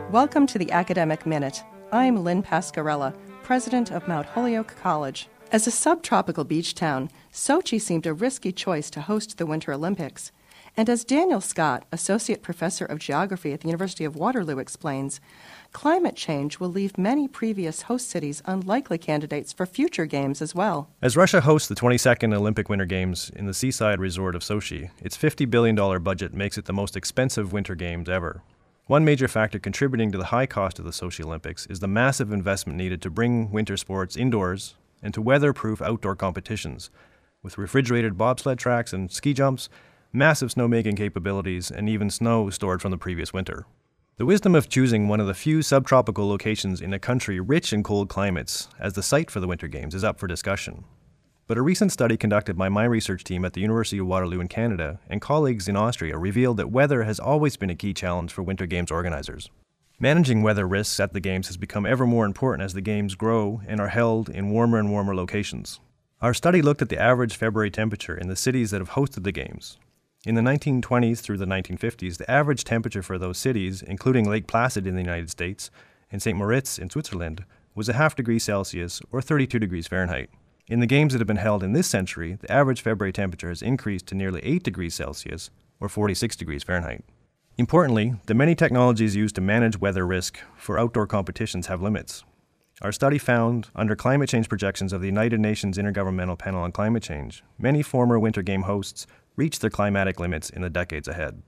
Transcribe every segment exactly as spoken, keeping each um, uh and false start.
Welcome to the Academic Minute. I'm Lynn Pascarella, president of Mount Holyoke College. As a subtropical beach town, Sochi seemed a risky choice to host the Winter Olympics. And as Daniel Scott, associate professor of geography at the University of Waterloo, explains, climate change will leave many previous host cities unlikely candidates for future games as well. As Russia hosts the twenty-second Olympic Winter Games in the seaside resort of Sochi, its fifty billion dollars budget makes it the most expensive Winter Games ever. One major factor contributing to the high cost of the Sochi Olympics is the massive investment needed to bring winter sports indoors and to weather-proof outdoor competitions, with refrigerated bobsled tracks and ski jumps, massive snowmaking capabilities, and even snow stored from the previous winter. The wisdom of choosing one of the few subtropical locations in a country rich in cold climates as the site for the Winter Games is up for discussion. But a recent study conducted by my research team at the University of Waterloo in Canada and colleagues in Austria revealed that weather has always been a key challenge for Winter Games organizers. Managing weather risks at the Games has become ever more important as the Games grow and are held in warmer and warmer locations. Our study looked at the average February temperature in the cities that have hosted the Games. In the nineteen twenties through the nineteen fifties, the average temperature for those cities, including Lake Placid in the United States and Saint Moritz in Switzerland, was a half degree Celsius or thirty-two degrees Fahrenheit. In the Games that have been held in this century, the average February temperature has increased to nearly eight degrees Celsius or forty-six degrees Fahrenheit. Importantly, the many technologies used to manage weather risk for outdoor competitions have limits. Our study found, under climate change projections of the United Nations Intergovernmental Panel on Climate Change, many former Winter Game hosts reach their climatic limits in the decades ahead.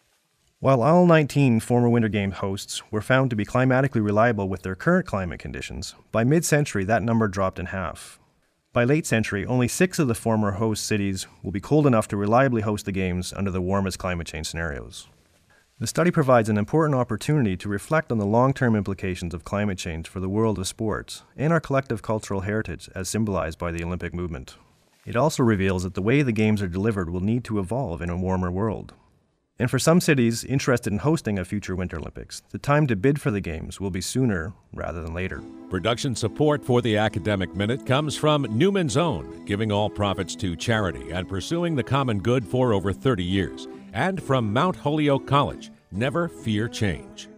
While all nineteen former Winter Game hosts were found to be climatically reliable with their current climate conditions, by mid-century that number dropped in half. By late century, only six of the former host cities will be cold enough to reliably host the Games under the warmest climate change scenarios. The study provides an important opportunity to reflect on the long-term implications of climate change for the world of sports and our collective cultural heritage as symbolized by the Olympic movement. It also reveals that the way the Games are delivered will need to evolve in a warmer world. And for some cities interested in hosting a future Winter Olympics, the time to bid for the Games will be sooner rather than later. Production support for the Academic Minute comes from Newman's Own, giving all profits to charity and pursuing the common good for over thirty years. And from Mount Holyoke College, never fear change.